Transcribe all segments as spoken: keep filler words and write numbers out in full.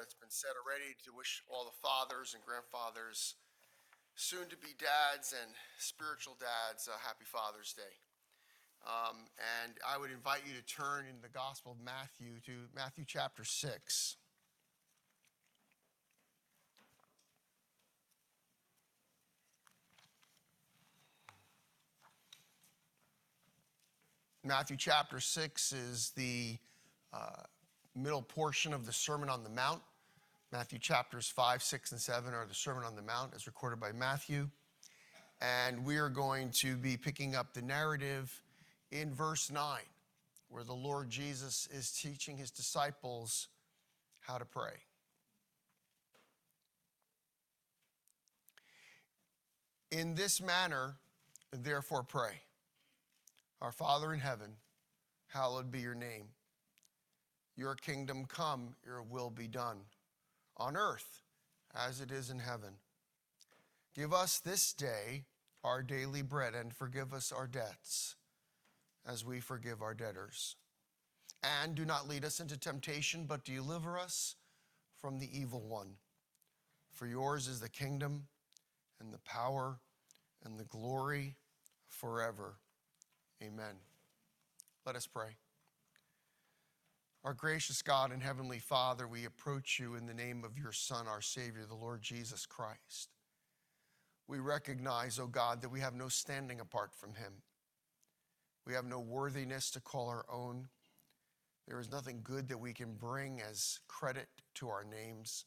it's been said already, to wish all the fathers and grandfathers, soon-to-be dads and spiritual dads, a happy Father's Day. Um, and I would invite you to turn in the Gospel of Matthew to Matthew chapter six. Matthew chapter six is the uh, middle portion of the Sermon on the Mount. Matthew chapters five, six, and seven are the Sermon on the Mount as recorded by Matthew. And we are going to be picking up the narrative in verse nine, where the Lord Jesus is teaching his disciples how to pray. In this manner, therefore pray. Our Father in heaven, hallowed be your name. Your kingdom come, your will be done, on earth as it is in heaven. Give us this day our daily bread, and forgive us our debts as we forgive our debtors. And do not lead us into temptation, but deliver us from the evil one. For yours is the kingdom and the power and the glory forever. Amen. Let us pray. Our gracious God and Heavenly Father, we approach you in the name of your Son, our Savior, the Lord Jesus Christ. We recognize, O God, that we have no standing apart from him. We have no worthiness to call our own. There is nothing good that we can bring as credit to our names.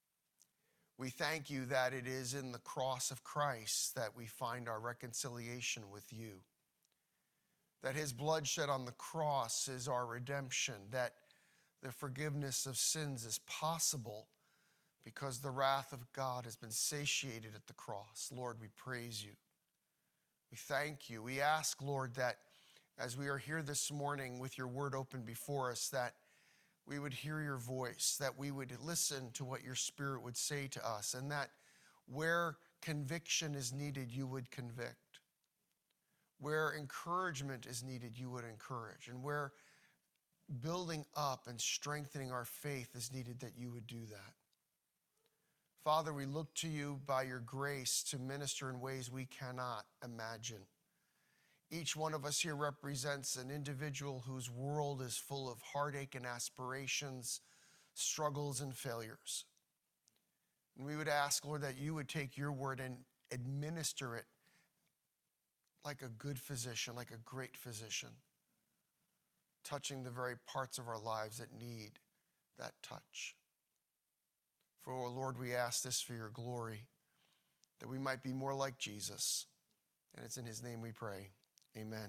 We thank you that it is in the cross of Christ that we find our reconciliation with you. That his blood shed on the cross is our redemption, that the forgiveness of sins is possible because the wrath of God has been satiated at the cross. Lord, we praise you. We thank you. We ask, Lord, that as we are here this morning with your word open before us, that we would hear your voice, that we would listen to what your Spirit would say to us, and that where conviction is needed, you would convict. Where encouragement is needed, you would encourage. And where building up and strengthening our faith is needed, that you would do that. Father, we look to you by your grace to minister in ways we cannot imagine. Each one of us here represents an individual whose world is full of heartache and aspirations, struggles and failures. And we would ask, Lord, that you would take your word and administer it like a good physician, like a great physician, touching the very parts of our lives that need that touch. For, Lord, we ask this for your glory, that we might be more like Jesus. And it's in his name we pray. Amen.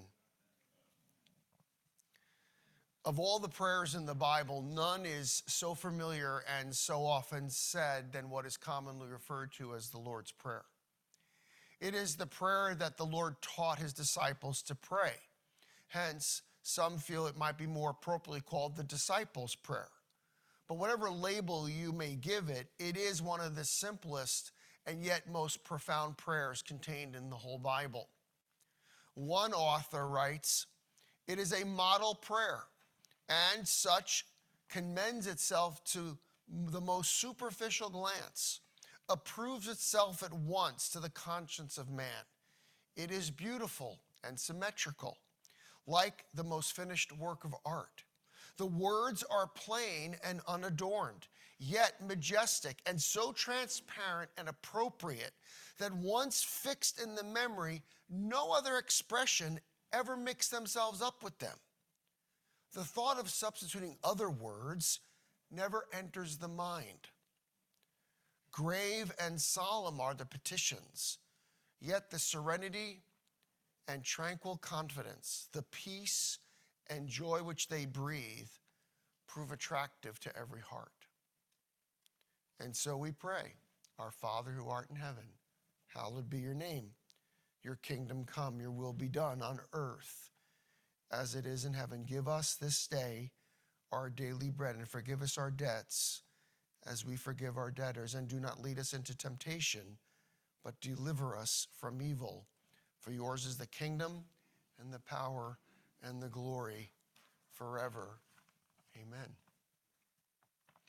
Of all the prayers in the Bible, none is so familiar and so often said than what is commonly referred to as the Lord's Prayer. It is the prayer that the Lord taught his disciples to pray. Hence, some feel it might be more appropriately called the disciples' prayer. But whatever label you may give it, it is one of the simplest and yet most profound prayers contained in the whole Bible. One author writes, "It is a model prayer, and such commends itself to the most superficial glance, approves itself at once to the conscience of man. It is beautiful and symmetrical, like the most finished work of art. The words are plain and unadorned, yet majestic and so transparent and appropriate that once fixed in the memory, no other expression ever mixed themselves up with them. The thought of substituting other words never enters the mind. Grave and solemn are the petitions, yet the serenity and tranquil confidence, the peace and joy which they breathe, prove attractive to every heart. And so we pray, our Father who art in heaven, hallowed be your name. Your kingdom come, your will be done on earth as it is in heaven. Give us this day our daily bread, and forgive us our debts as we forgive our debtors. And do not lead us into temptation, but deliver us from evil. For yours is the kingdom and the power and the glory forever. Amen.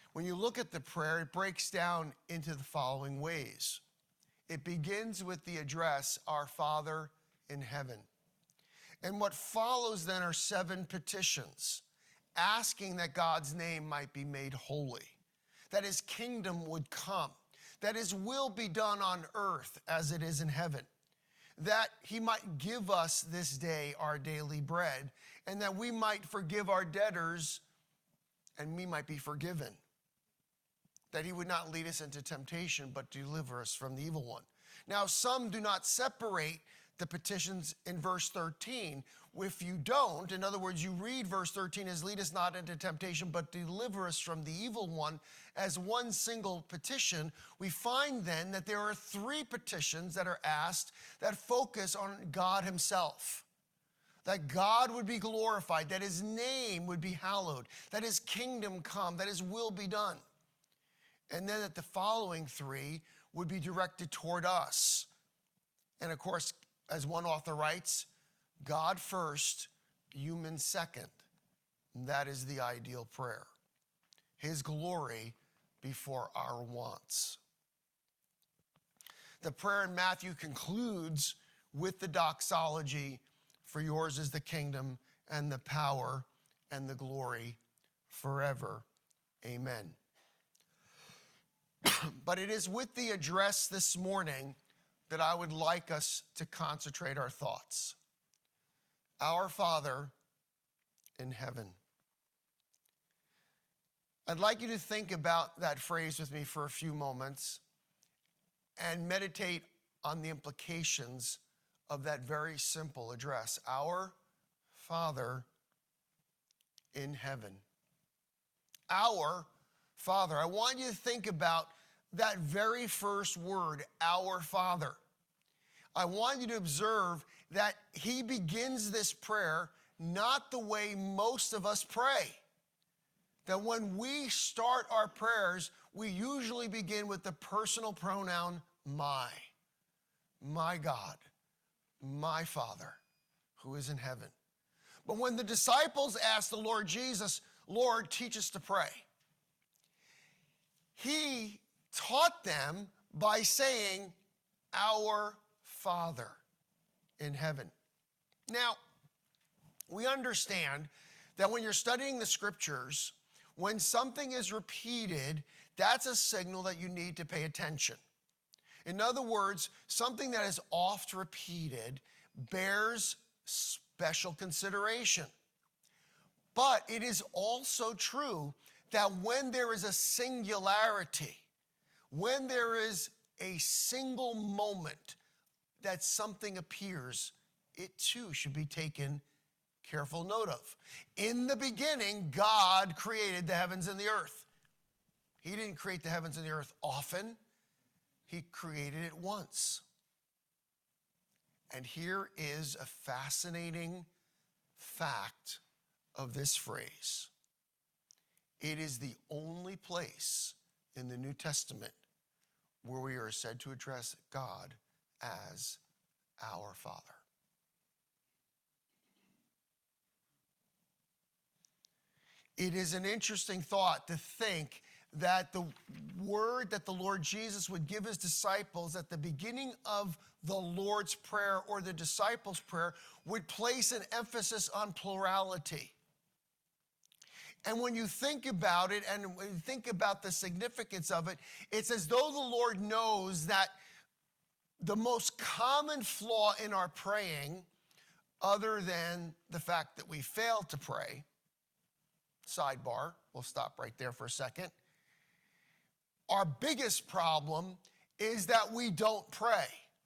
When you look at the prayer, it breaks down into the following ways. It begins with the address, Our Father in heaven. And what follows then are seven petitions, asking that God's name might be made holy, that his kingdom would come, that his will be done on earth as it is in heaven, that he might give us this day our daily bread, and that we might forgive our debtors and we might be forgiven, that he would not lead us into temptation, but deliver us from the evil one. Now, some do not separate the petitions in verse thirteen. If you don't, in other words, you read verse thirteen as lead us not into temptation, but deliver us from the evil one as one single petition, we find then that there are three petitions that are asked that focus on God himself. That God would be glorified, that his name would be hallowed, that his kingdom come, that his will be done. And then that the following three would be directed toward us. And of course, as one author writes, God first, human second. And that is the ideal prayer. His glory before our wants. The prayer in Matthew concludes with the doxology, for yours is the kingdom and the power and the glory forever. Amen. But it is with the address this morning that I would like us to concentrate our thoughts. Our Father in heaven. I'd like you to think about that phrase with me for a few moments and meditate on the implications of that very simple address. Our Father in heaven. Our Father. I want you to think about that very first word, our Father. I want you to observe that he begins this prayer not the way most of us pray. That when we start our prayers, we usually begin with the personal pronoun my. My God, my Father, who is in heaven. But when the disciples asked the Lord Jesus, Lord, teach us to pray, he taught them by saying, our Father in heaven. Now, we understand that when you're studying the scriptures, when something is repeated, that's a signal that you need to pay attention. In other words, something that is oft repeated bears special consideration. But it is also true that when there is a singularity, when there is a single moment that something appears, it too should be taken careful note of. In the beginning, God created the heavens and the earth. He didn't create the heavens and the earth often. He created it once. And here is a fascinating fact of this phrase. It is the only place in the New Testament where we are said to address God as our Father. It is an interesting thought to think that the word that the Lord Jesus would give his disciples at the beginning of the Lord's Prayer or the disciples' prayer would place an emphasis on plurality. And when you think about it and when you think about the significance of it, it's as though the Lord knows that the most common flaw in our praying, other than the fact that we fail to pray, sidebar, we'll stop right there for a second. Our biggest problem is that we don't pray.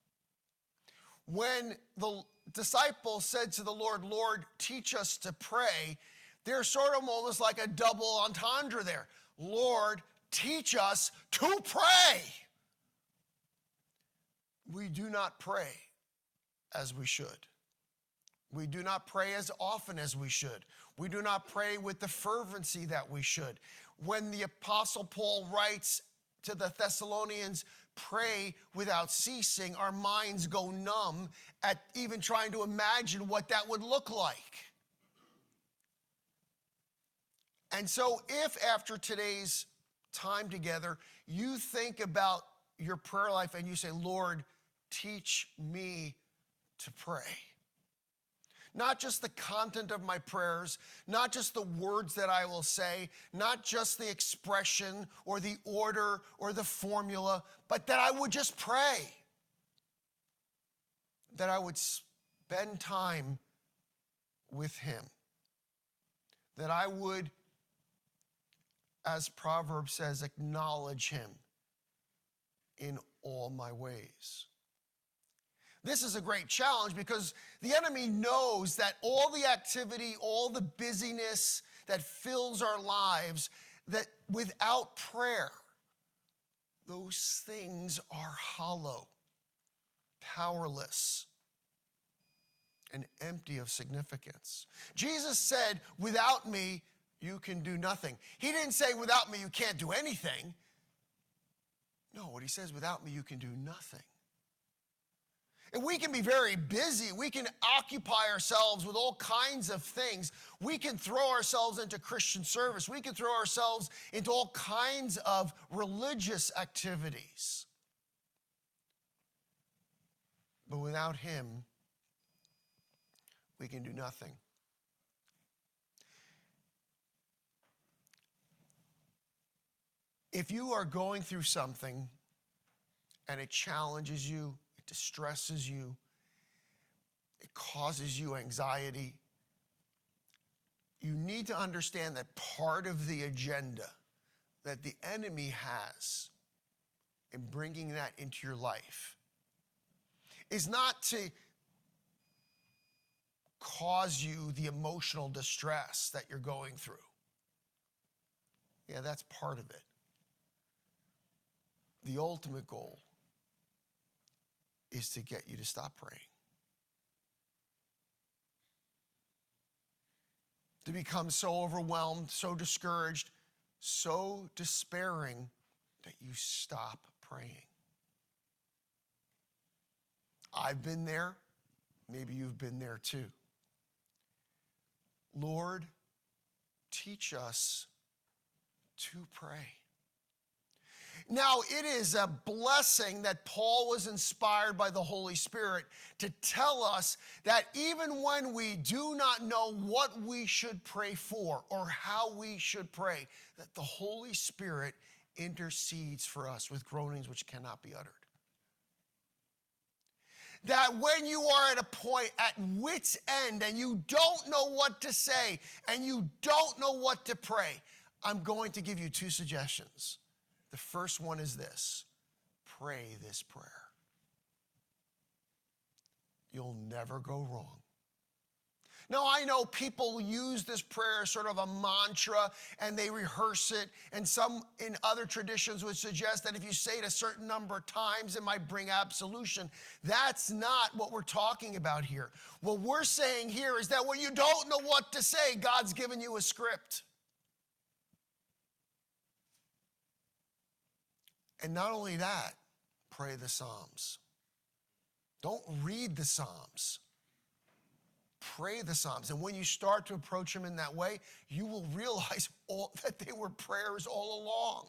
When the disciples said to the Lord, Lord, teach us to pray, there's sort of almost like a double entendre there. Lord, teach us to pray. We do not pray as we should. We do not pray as often as we should. We do not pray with the fervency that we should. When the Apostle Paul writes to the Thessalonians, pray without ceasing, our minds go numb at even trying to imagine what that would look like. And so if after today's time together, you think about your prayer life and you say, Lord, teach me to pray. Not just the content of my prayers, not just the words that I will say, not just the expression or the order or the formula, but that I would just pray. That I would spend time with him. That I would, as Proverbs says, acknowledge him in all my ways. This is a great challenge because the enemy knows that all the activity, all the busyness that fills our lives, that without prayer, those things are hollow, powerless, and empty of significance. Jesus said, without me, you can do nothing. He didn't say, without me, you can't do anything. No, what he says, without me, you can do nothing. And we can be very busy. We can occupy ourselves with all kinds of things. We can throw ourselves into Christian service. We can throw ourselves into all kinds of religious activities. But without him, we can do nothing. If you are going through something and it challenges you, it distresses you, it causes you anxiety, you need to understand that part of the agenda that the enemy has in bringing that into your life is not to cause you the emotional distress that you're going through. Yeah, that's part of it. The ultimate goal is to get you to stop praying. To become so overwhelmed, so discouraged, so despairing that you stop praying. I've been there. Maybe you've been there too. Lord, teach us to pray. Now, it is a blessing that Paul was inspired by the Holy Spirit to tell us that even when we do not know what we should pray for or how we should pray, that the Holy Spirit intercedes for us with groanings which cannot be uttered. That when you are at a point at wit's end and you don't know what to say and you don't know what to pray, I'm going to give you two suggestions. The first one is this: pray this prayer. You'll never go wrong. Now, I know people use this prayer as sort of a mantra and they rehearse it, and some in other traditions would suggest that if you say it a certain number of times, it might bring absolution. That's not what we're talking about here. What we're saying here is that when you don't know what to say, God's given you a script. And not only that, pray the Psalms. Don't read the Psalms. Pray the Psalms. And when you start to approach them in that way, you will realize all, that they were prayers all along.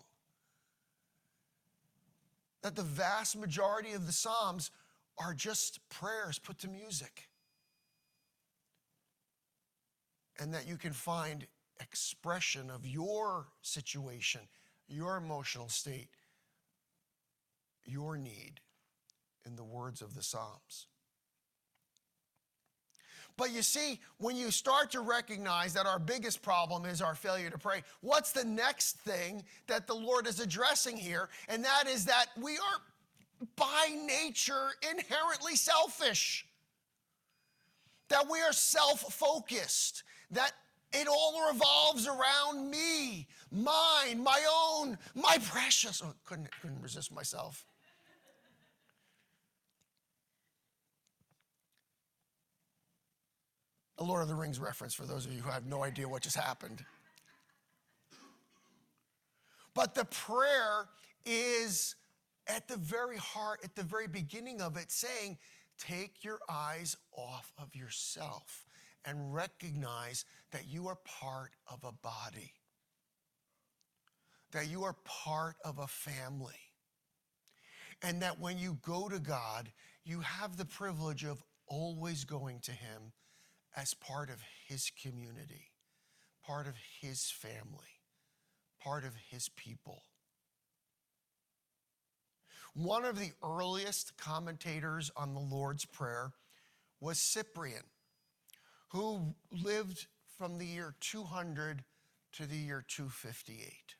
That the vast majority of the Psalms are just prayers put to music. And that you can find expression of your situation, your emotional state, your need in the words of the Psalms. But you see, when you start to recognize that our biggest problem is our failure to pray, what's the next thing that the Lord is addressing here? And that is that we are by nature inherently selfish. That we are self-focused. That it all revolves around me, mine, my own, my precious. Oh, couldn't, couldn't resist myself. A Lord of the Rings reference for those of you who have no idea what just happened. But the prayer is at the very heart, at the very beginning of it, saying, take your eyes off of yourself and recognize that you are part of a body. that you are part of a family. And that when you go to God, you have the privilege of always going to him as part of his community, part of his family, part of his people. One of the earliest commentators on the Lord's Prayer was Cyprian, who lived from the year two hundred to the year two fifty-eight.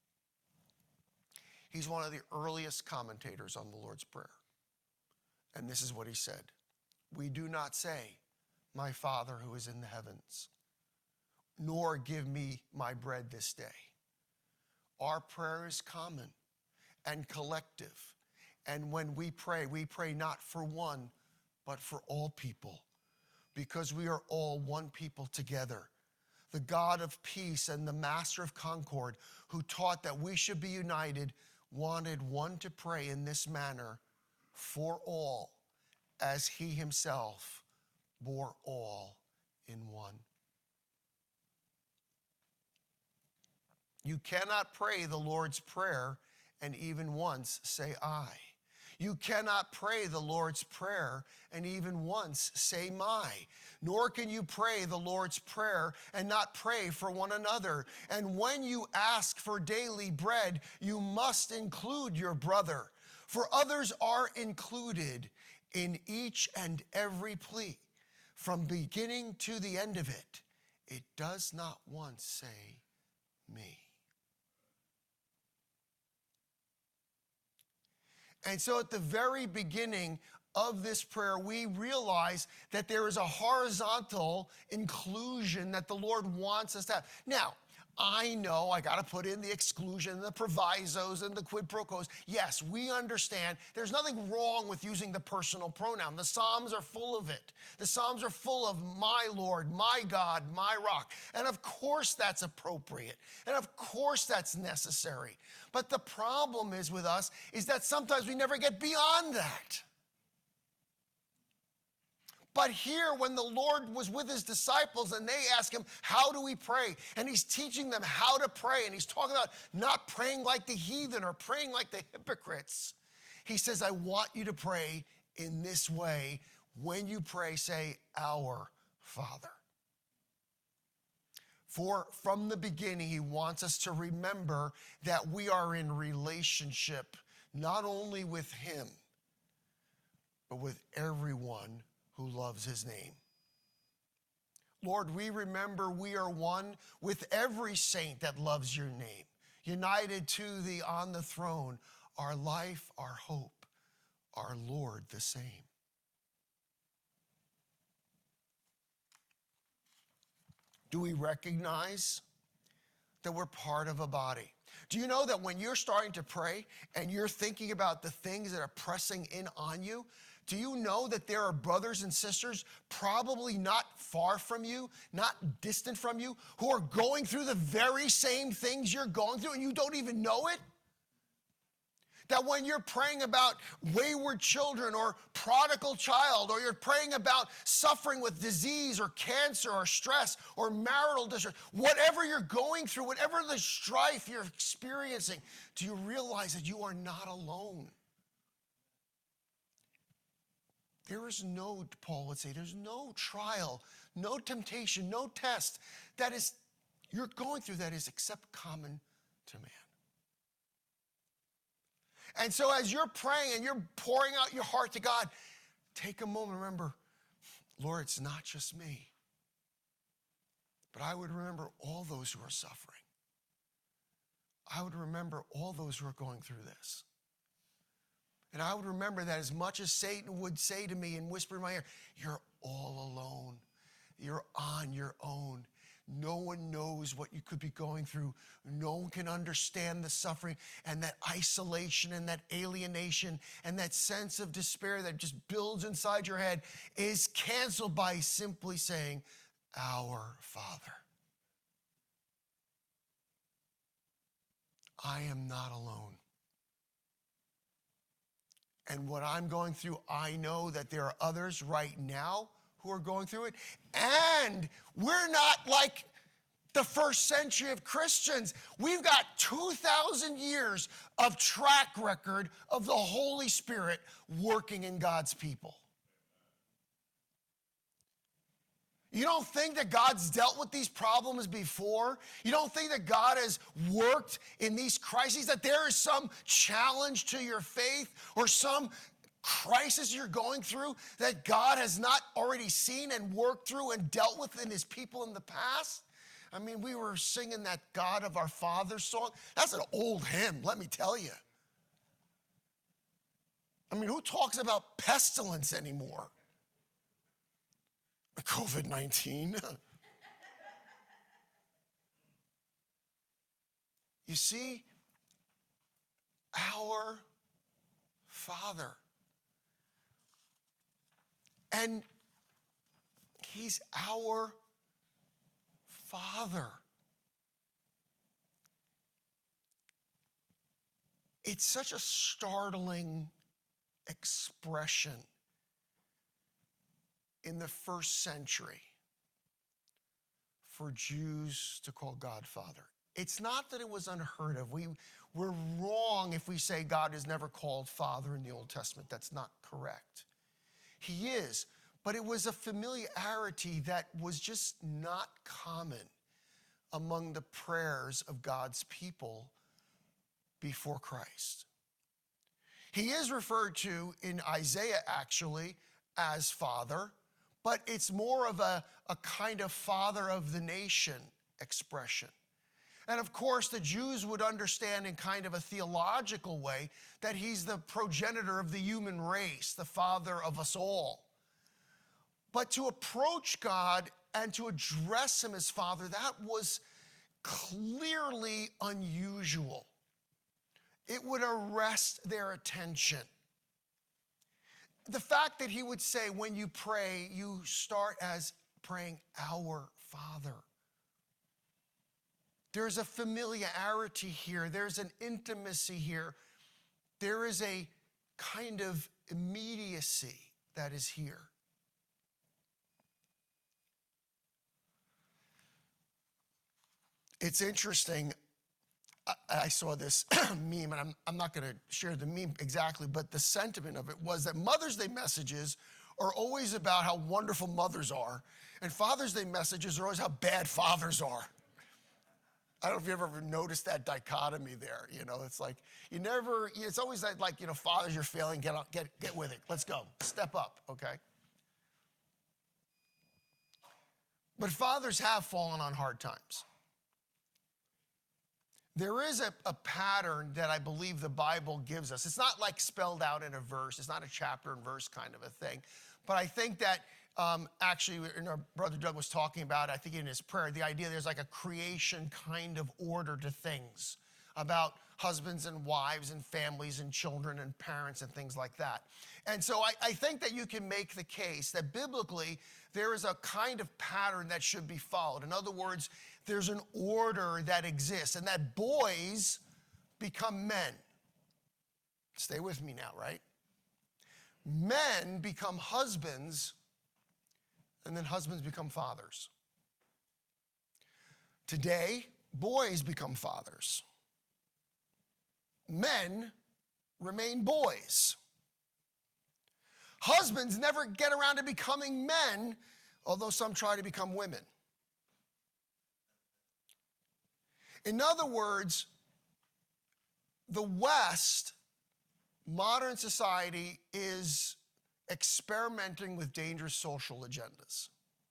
He's one of the earliest commentators on the Lord's Prayer. And this is what he said: "We do not say, 'My Father who is in the heavens,' nor 'Give me my bread this day.' Our prayer is common and collective. And when we pray, we pray not for one, but for all people, because we are all one people together. The God of peace and the master of concord, who taught that we should be united, wanted one to pray in this manner for all, as he himself bore all in one." You cannot pray the Lord's Prayer and even once say I. You cannot pray the Lord's Prayer and even once say my. Nor can you pray the Lord's Prayer and not pray for one another. And when you ask for daily bread, you must include your brother, for others are included in each and every plea. From beginning to the end of it, it does not once say me. And so at the very beginning of this prayer, we realize that there is a horizontal inclusion that the Lord wants us to have. Now, I know I got to put in the exclusion, the provisos, and the quid pro quos. Yes, we understand there's nothing wrong with using the personal pronoun. The Psalms are full of it. The Psalms are full of my Lord, my God, my rock. And of course that's appropriate. And of course that's necessary. But the problem is with us is that sometimes we never get beyond that. But here, when the Lord was with his disciples and they asked him, how do we pray? And he's teaching them how to pray. And he's talking about not praying like the heathen or praying like the hypocrites. He says, I want you to pray in this way. When you pray, say, our Father. For from the beginning, he wants us to remember that we are in relationship, not only with him, but with everyone who loves his name. Lord, we remember we are one with every saint that loves your name, united to thee on the throne, our life, our hope, our Lord the same. Do we recognize that we're part of a body? Do you know that when you're starting to pray and you're thinking about the things that are pressing in on you, do you know that there are brothers and sisters probably not far from you, not distant from you, who are going through the very same things you're going through and you don't even know it? That when you're praying about wayward children or prodigal child, or you're praying about suffering with disease or cancer or stress or marital distress, whatever you're going through, whatever the strife you're experiencing, do you realize that you are not alone? There is no, Paul would say, there's no trial, no temptation, no test that is you're going through that is except common to man. And so as you're praying and you're pouring out your heart to God, take a moment, remember, Lord, it's not just me, but I would remember all those who are suffering. I would remember all those who are going through this. And I would remember that as much as Satan would say to me and whisper in my ear, you're all alone. You're on your own. No one knows what you could be going through. No one can understand the suffering and that isolation and that alienation and that sense of despair that just builds inside your head is canceled by simply saying, our Father. I am not alone. And what I'm going through, I know that there are others right now who are going through it. And we're not like the first century of Christians. We've got two thousand years of track record of the Holy Spirit working in God's people. You don't think that God's dealt with these problems before? You don't think that God has worked in these crises, that there is some challenge to your faith or some crisis you're going through that God has not already seen and worked through and dealt with in his people in the past? I mean, we were singing that God of our Fathers song. That's an old hymn, let me tell you. I mean, who talks about pestilence anymore? COVID nineteen. You see, our Father. And he's our Father. It's such a startling expression in the first century for Jews to call God Father. It's not that it was unheard of. We, we're wrong if we say God is never called Father in the Old Testament. That's not correct. He is, but it was a familiarity that was just not common among the prayers of God's people before Christ. He is referred to in Isaiah, actually, as Father, but it's more of a, a kind of father of the nation expression. And of course, the Jews would understand in kind of a theological way that he's the progenitor of the human race, the father of us all. But to approach God and to address him as Father, that was clearly unusual. It would arrest their attention. The fact that he would say, when you pray, you start as praying, our Father. There's a familiarity here. There's an intimacy here. There is a kind of immediacy that is here. It's interesting. I saw this meme, and I'm, I'm not going to share the meme exactly, but the sentiment of it was that Mother's Day messages are always about how wonderful mothers are, and Father's Day messages are always how bad fathers are. I don't know if you've ever noticed that dichotomy there. You know, it's like you never, it's always like, like you know, fathers, you're failing, get, on, get, get with it. Let's go. Step up, okay? But fathers have fallen on hard times. There is a, a pattern that I believe the Bible gives us. It's not like spelled out in a verse. It's not a chapter and verse kind of a thing. But I think that um, actually, and our brother Doug was talking about, I think in his prayer, the idea there's like a creation kind of order to things about husbands and wives and families and children and parents and things like that. And so I, I think that you can make the case that biblically there is a kind of pattern that should be followed. In other words, there's an order that exists and that boys become men. Stay with me now, right? Men become husbands, and then husbands become fathers. Today, boys become fathers. Men remain boys. Husbands never get around to becoming men, although some try to become women. In other words, the West, modern society, is experimenting with dangerous social agendas.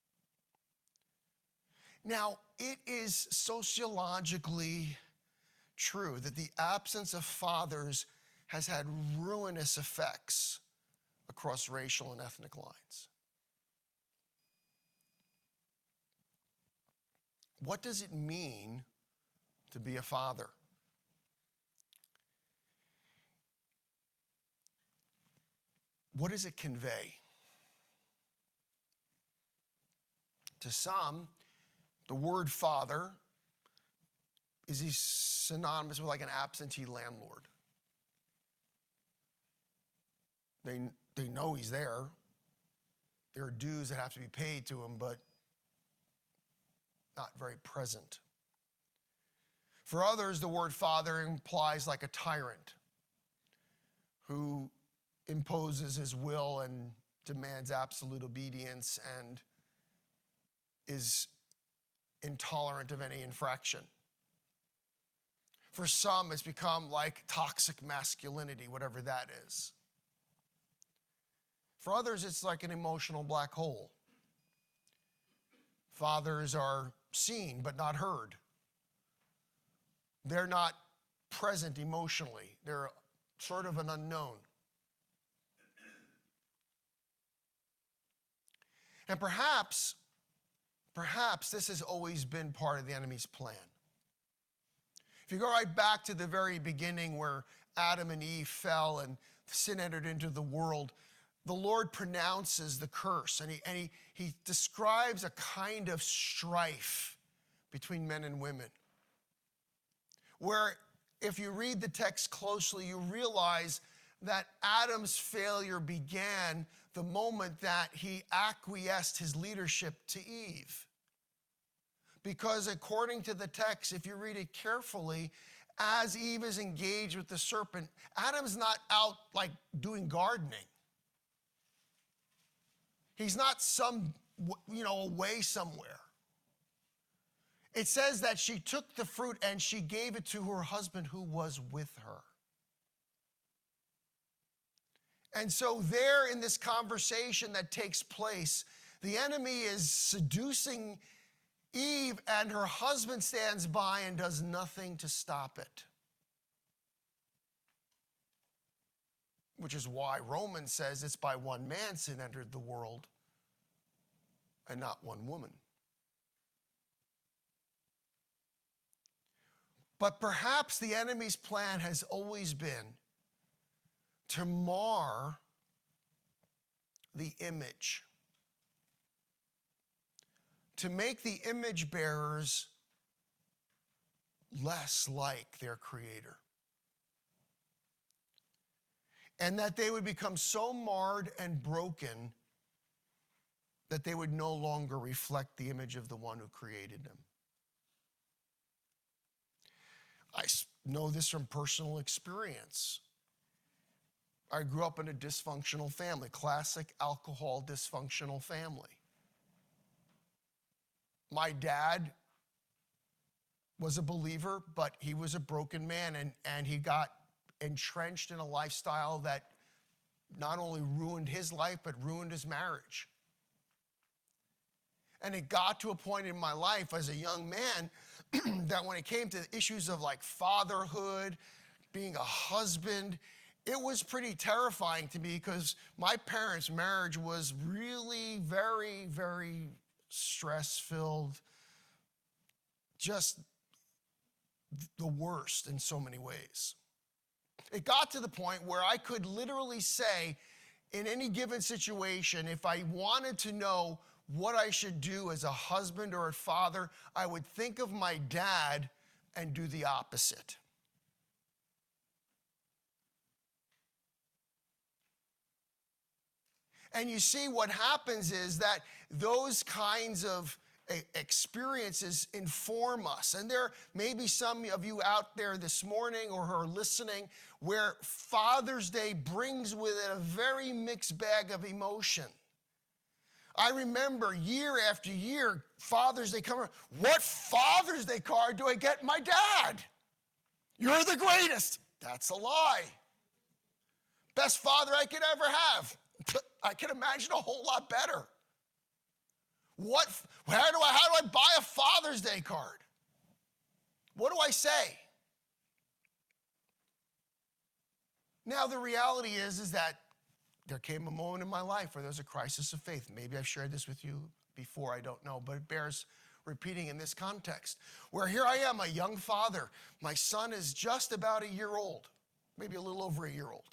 Now, it is sociologically true that the absence of fathers has had ruinous effects across racial and ethnic lines. What does it mean to be a father? What does it convey? To some, the word father is he synonymous with like an absentee landlord. They, they know he's there. There are dues that have to be paid to him, but not very present. For others, the word father implies like a tyrant who imposes his will and demands absolute obedience and is intolerant of any infraction. For some, it's become like toxic masculinity, whatever that is. For others, it's like an emotional black hole. Fathers are seen but not heard. They're not present emotionally. They're sort of an unknown. And perhaps, perhaps this has always been part of the enemy's plan. If you go right back to the very beginning where Adam and Eve fell and sin entered into the world, the Lord pronounces the curse, and he, and he, he describes a kind of strife between men and women, where if you read the text closely, you realize that Adam's failure began the moment that he acquiesced his leadership to Eve. Because according to the text, if you read it carefully, as Eve is engaged with the serpent, Adam's not out like doing gardening. He's not some, you know, away somewhere. It says that she took the fruit and she gave it to her husband who was with her. And so there in this conversation that takes place, the enemy is seducing Eve, and her husband stands by and does nothing to stop it. Which is why Romans says it's by one man sin entered the world and not one woman. But perhaps the enemy's plan has always been to mar the image, to make the image bearers less like their Creator. And that they would become so marred and broken that they would no longer reflect the image of the one who created them. I know this from personal experience. I grew up in a dysfunctional family, classic alcohol dysfunctional family. My dad was a believer, but he was a broken man, and, and he got entrenched in a lifestyle that not only ruined his life, but ruined his marriage. And it got to a point in my life as a young man that when it came to issues of like fatherhood, being a husband, it was pretty terrifying to me because my parents' marriage was really very, very stress-filled, just the worst in so many ways. It got to the point where I could literally say, in any given situation, if I wanted to know what I should do as a husband or a father, I would think of my dad and do the opposite. And you see, what happens is that those kinds of experiences inform us. And there may be some of you out there this morning or who are listening where Father's Day brings with it a very mixed bag of emotion. I remember year after year, Father's Day coming. What Father's Day card do I get my dad? You're the greatest. That's a lie. Best father I could ever have. I can imagine a whole lot better. What, how do I, how do I buy a Father's Day card? What do I say? Now, the reality is, is that there came a moment in my life where there was a crisis of faith. Maybe I've shared this with you before, I don't know, but it bears repeating in this context, where here I am, a young father. My son is just about a year old, maybe a little over a year old.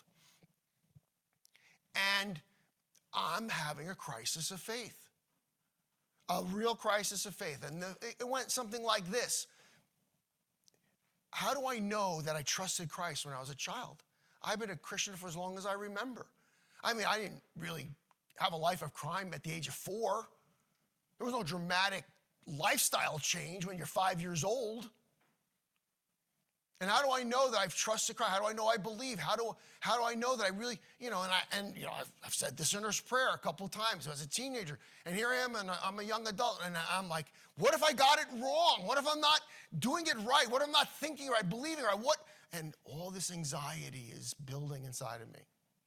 And I'm having a crisis of faith, a real crisis of faith. And the, it went something like this. How do I know that I trusted Christ when I was a child? I've been a Christian for as long as I remember. I mean, I didn't really have a life of crime at the age of four. There was no dramatic lifestyle change when you're five years old. And how do I know that I've trusted Christ? How do I know I believe? How do, how do I know that I really, you know, and I, and you know, I've, I've said the sinner's prayer a couple of times as a teenager, and here I am, and I'm a young adult, and I'm like, what if I got it wrong? What if I'm not doing it right? What if I'm not thinking right, believing right? What? And all this anxiety is building inside of me.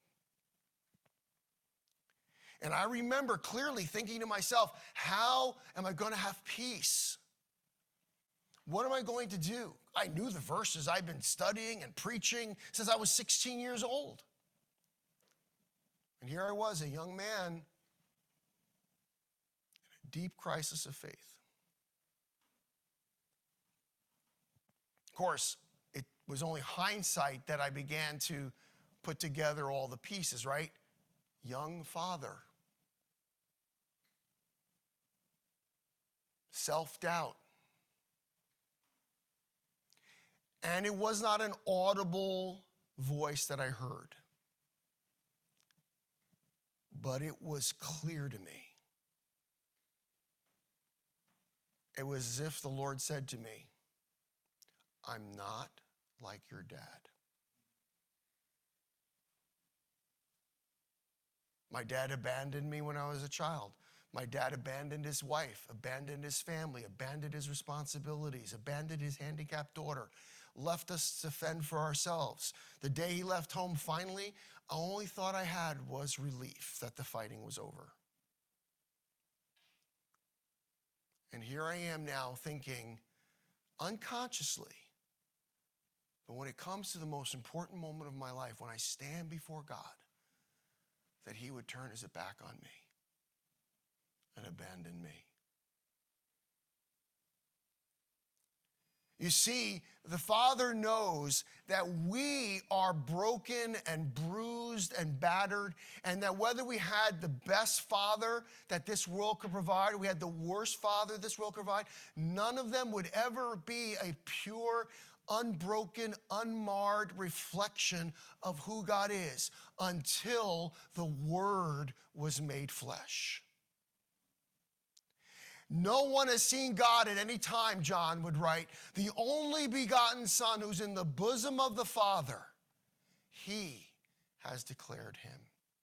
And I remember clearly thinking to myself, how am I going to have peace? What am I going to do? I knew the verses I've been studying and preaching since I was sixteen years old. And here I was, a young man, in a deep crisis of faith. Of course, it was only hindsight that I began to put together all the pieces, right? Young father. Self-doubt. And it was not an audible voice that I heard, but it was clear to me. It was as if the Lord said to me, I'm not like your dad. My dad abandoned me when I was a child. My dad abandoned his wife, abandoned his family, abandoned his responsibilities, abandoned his handicapped daughter, left us to fend for ourselves. The day he left home, finally, the only thought I had was relief that the fighting was over. And here I am now thinking, unconsciously, but when it comes to the most important moment of my life, when I stand before God, that he would turn his back on me and abandon me. You see, the Father knows that we are broken and bruised and battered, and that whether we had the best father that this world could provide, or we had the worst father this world could provide, none of them would ever be a pure, unbroken, unmarred reflection of who God is until the Word was made flesh. No one has seen God at any time, John would write, the only begotten Son who's in the bosom of the Father, he has declared him.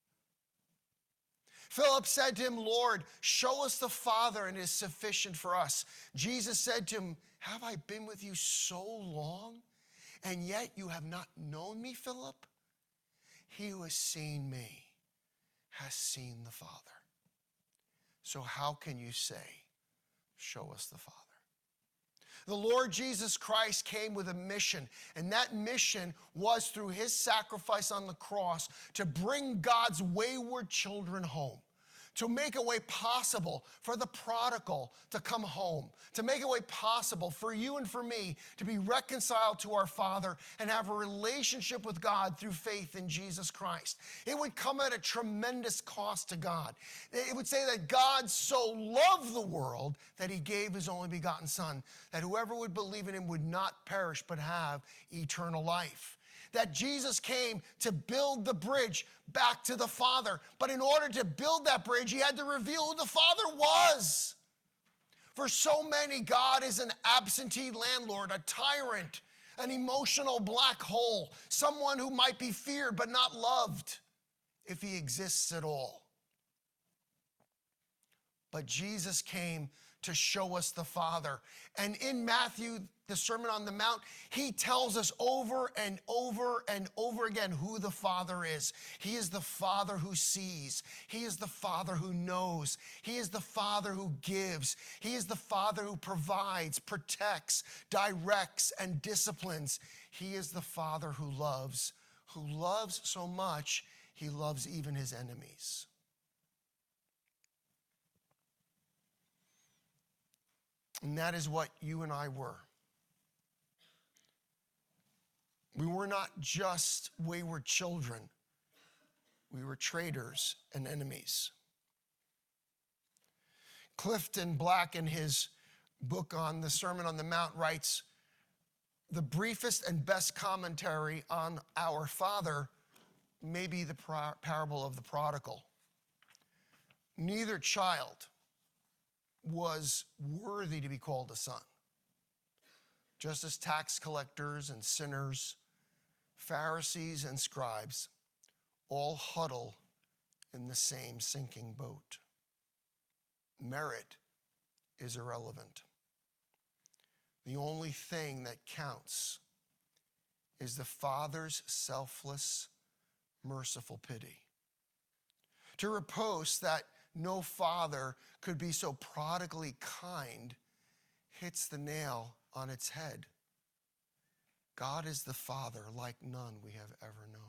Philip said to him, Lord, show us the Father, and it is sufficient for us. Jesus said to him, have I been with you so long, and yet you have not known me, Philip? He who has seen me has seen the Father. So how can you say, show us the Father? The Lord Jesus Christ came with a mission, and that mission was through his sacrifice on the cross to bring God's wayward children home, to make a way possible for the prodigal to come home, to make a way possible for you and for me to be reconciled to our Father and have a relationship with God through faith in Jesus Christ. It would come at a tremendous cost to God. It would say that God so loved the world that he gave his only begotten Son, that whoever would believe in him would not perish but have eternal life. That Jesus came to build the bridge back to the Father. But in order to build that bridge, he had to reveal who the Father was. For so many, God is an absentee landlord, a tyrant, an emotional black hole, someone who might be feared but not loved, if he exists at all. But Jesus came to show us the Father. And in Matthew, the Sermon on the Mount, he tells us over and over and over again who the Father is. He is the Father who sees. He is the Father who knows. He is the Father who gives. He is the Father who provides, protects, directs, and disciplines. He is the Father who loves, who loves so much, he loves even his enemies. And that is what you and I were. We were not just wayward children. We were traitors and enemies. Clifton Black, in his book on the Sermon on the Mount, writes, the briefest and best commentary on our Father may be the par- parable of the prodigal. Neither child was worthy to be called a son. Just as tax collectors and sinners, Pharisees and scribes all huddle in the same sinking boat. Merit is irrelevant. The only thing that counts is the Father's selfless, merciful pity. To repose that no father could be so prodigally kind hits the nail on its head. God is the Father like none we have ever known.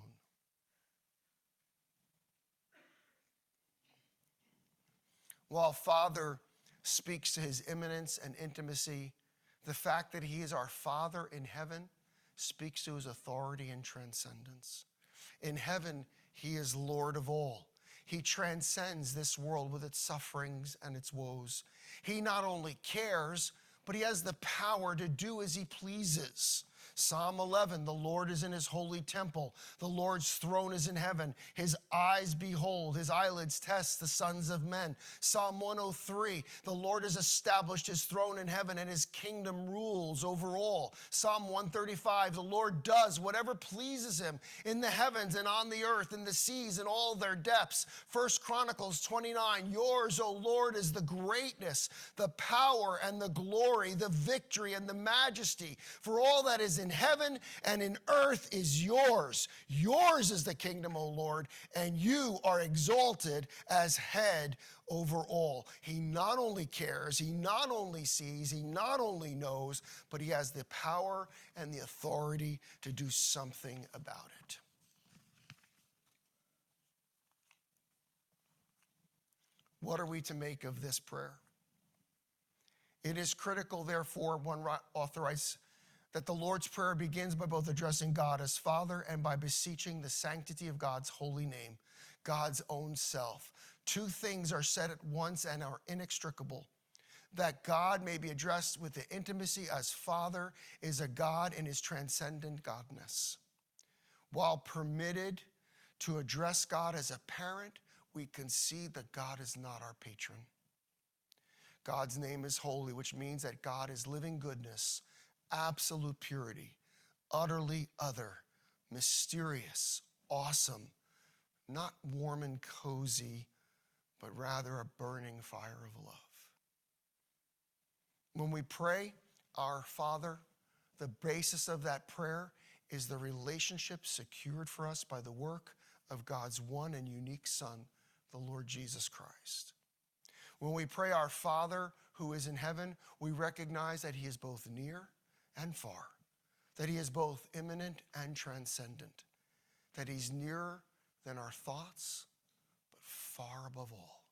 While Father speaks to his immanence and intimacy, the fact that he is our Father in heaven speaks to his authority and transcendence. In heaven, he is Lord of all. He transcends this world with its sufferings and its woes. He not only cares, but he has the power to do as he pleases. Psalm eleven, the Lord is in his holy temple. The Lord's throne is in heaven. His eyes behold, his eyelids test the sons of men. Psalm one oh three, the Lord has established his throne in heaven and his kingdom rules over all. Psalm one thirty-five, the Lord does whatever pleases him in the heavens and on the earth, in the seas and all their depths. First Chronicles twenty-nine, yours, O Lord, is the greatness, the power and the glory, the victory and the majesty. For all that is in heaven and in earth is yours. Yours is the kingdom, O Lord, and you are exalted as head over all. He not only cares, he not only sees, he not only knows, but he has the power and the authority to do something about it. What are we to make of this prayer? It is critical, therefore, one author writes, that the Lord's Prayer begins by both addressing God as Father and by beseeching the sanctity of God's holy name, God's own self. Two things are said at once and are inextricable. That God may be addressed with the intimacy as Father is a God in his transcendent godness. While permitted to address God as a parent, we concede that God is not our patron. God's name is holy, which means that God is living goodness, absolute purity, utterly other, mysterious, awesome, not warm and cozy, but rather a burning fire of love. When we pray, Our Father, the basis of that prayer is the relationship secured for us by the work of God's one and unique Son, the Lord Jesus Christ. When we pray, Our Father who is in heaven, we recognize that he is both near and far, that he is both immanent and transcendent, that he's nearer than our thoughts, but far above all.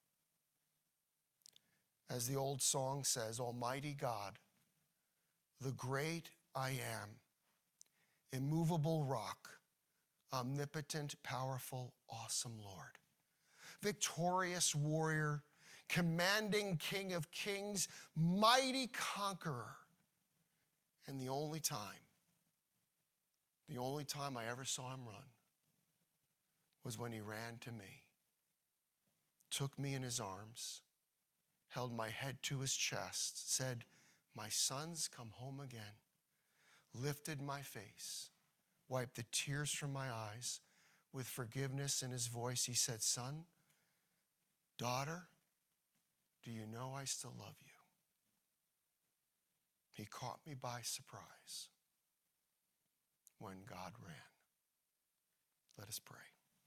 As the old song says, Almighty God, the great I am, immovable rock, omnipotent, powerful, awesome Lord, victorious warrior, commanding King of kings, mighty conqueror. And the only time, the only time I ever saw him run was when he ran to me, took me in his arms, held my head to his chest, said, my son's come home again, lifted my face, wiped the tears from my eyes. With forgiveness in his voice, he said, son, daughter, do you know I still love you? He caught me by surprise when God ran. Let us pray.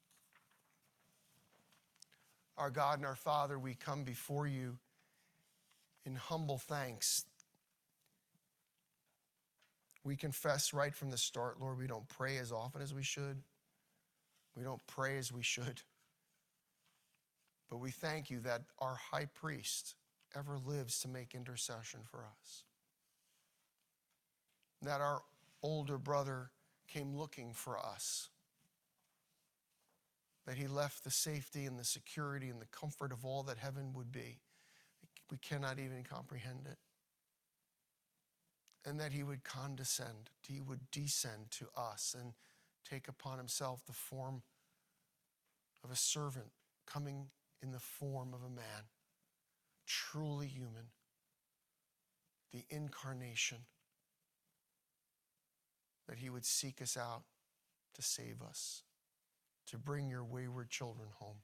Our God and our Father, we come before you in humble thanks. We confess right from the start, Lord, we don't pray as often as we should. We don't pray as we should. But we thank you that our high priest ever lives to make intercession for us. That our older brother came looking for us. That he left the safety and the security and the comfort of all that heaven would be. We cannot even comprehend it. And that he would condescend, he would descend to us and take upon himself the form of a servant, coming in the form of a man, truly human, the incarnation, that he would seek us out to save us, to bring your wayward children home.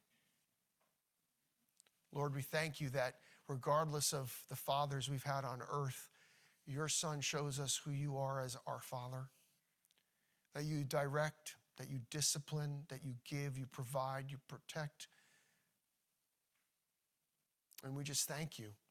Lord, we thank you that regardless of the fathers we've had on earth, your Son shows us who you are as our Father, that you direct, that you discipline, that you give, you provide, you protect. And we just thank you.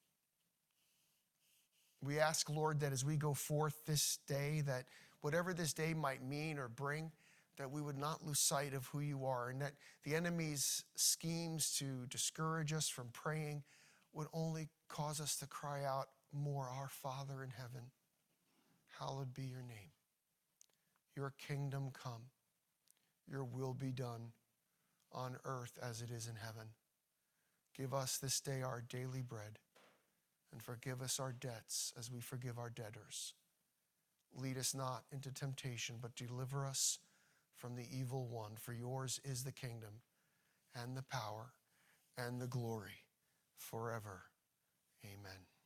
We ask, Lord, that as we go forth this day, that whatever this day might mean or bring, that we would not lose sight of who you are, and that the enemy's schemes to discourage us from praying would only cause us to cry out more, our Father in heaven, hallowed be your name. Your kingdom come, your will be done on earth as it is in heaven. Give us this day our daily bread, and forgive us our debts as we forgive our debtors. Lead us not into temptation, but deliver us from the evil one. For yours is the kingdom and the power and the glory forever. Amen.